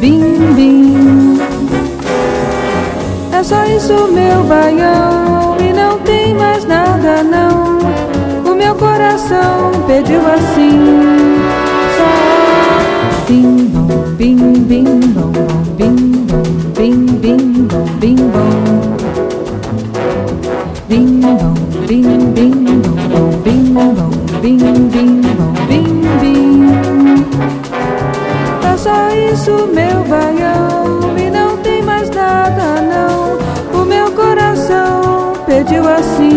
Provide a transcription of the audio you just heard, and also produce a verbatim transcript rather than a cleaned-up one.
bim, bim. É só isso, meu baião, e não tem mais nada não. O meu coração pediu assim, só bim, bom, bim, bim, bom, bom, bim, bom, bim, bim, bom, bim, bom. Bim, bom, bim, bim, bom, bom, bim, bom, bim, bim, bom, bim, bim. É só isso, meu baião, e não tem mais nada não. O meu coração pediu assim.